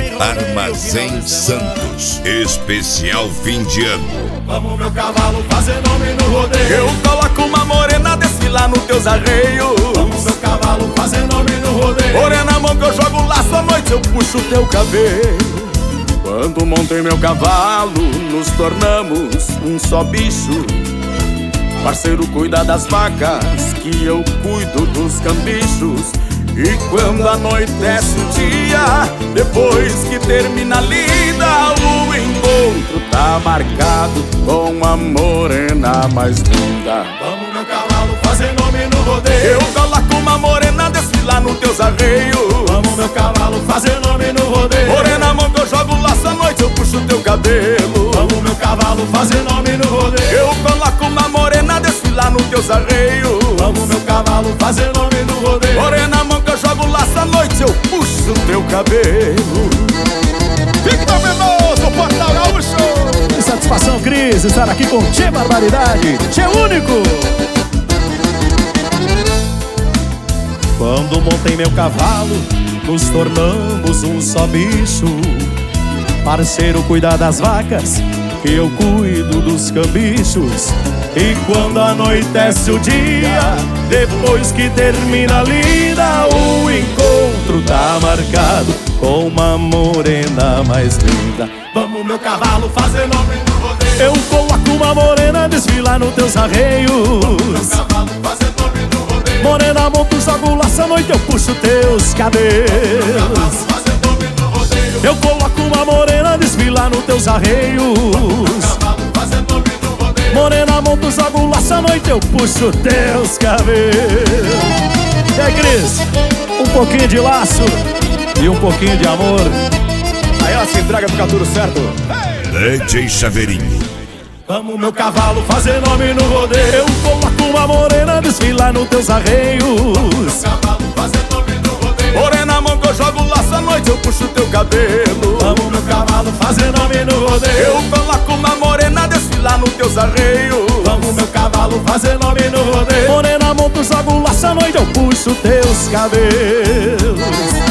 Armazém Santos, especial fim de ano. Vamos meu cavalo fazer nome no rodeio. Eu coloco uma morena desfilar nos teus arreios. Vamos meu cavalo fazer nome no rodeio. Morena, mão que eu jogo laço, à noite eu puxo teu cabelo. Quando montei meu cavalo, nos tornamos um só bicho. Parceiro cuida das vacas, que eu cuido dos cambichos. E quando anoitece o dia, depois que termina a lida, o encontro tá marcado com a morena mais linda. Vamos meu cavalo fazer nome no rodeio. Eu coloco uma morena desfilar nos teus arreios. Vamos meu cavalo fazer nome no rodeio. Morena, mão que eu jogo laço, à noite eu puxo teu cabelo. Vamos meu cavalo fazer nome no rodeio. Eu coloco uma morena desfilar nos teus arreios. Vamos meu cavalo fazer nome no rodeio. Morena, mão que eu jogo laço, à noite eu puxo teu cabelo. Victor Menoso, Portal Gaúcho. Que satisfação, Cris, estar aqui com Tchê Barbaridade, Tchê Único. Quando montei meu cavalo, nos tornamos um só bicho. Parceiro cuida das vacas, que eu cuido dos cambichos. E quando anoitece o dia, depois que termina a lida, o encontro tá marcado com uma morena mais linda. Vamos meu cavalo fazer nome no rodeio. Eu coloco uma morena desfilar nos teus arreios. Meu cavalo fazer nome no rodeio. Morena, monto, jogo laço, à noite eu puxo teus cabelos. Fazer nome no rodeio. Eu coloco uma morena desfilar nos teus arreios. Cavalo fazer nome no rodeio. Morena, monto, jogo laço, à noite eu puxo teus cabelos. E aí, Cris, um pouquinho de laço e um pouquinho de amor, aí ela se entrega, fica tudo certo. DJ Chaveirinho. Vamos meu cavalo fazer nome no rodeio. Eu coloco uma morena desfilar nos teus arreios. Cavalo fazer nome no rodeio. Morena, mão que eu jogo laço, à noite eu puxo teu cabelo. Vamos meu cavalo fazer nome no rodeio. Eu coloco uma morena desfilar nos teus arreios. Vamos meu cavalo fazer nome no rodeio. Morena, monto, jogo laço, à noite eu puxo teus cabelos.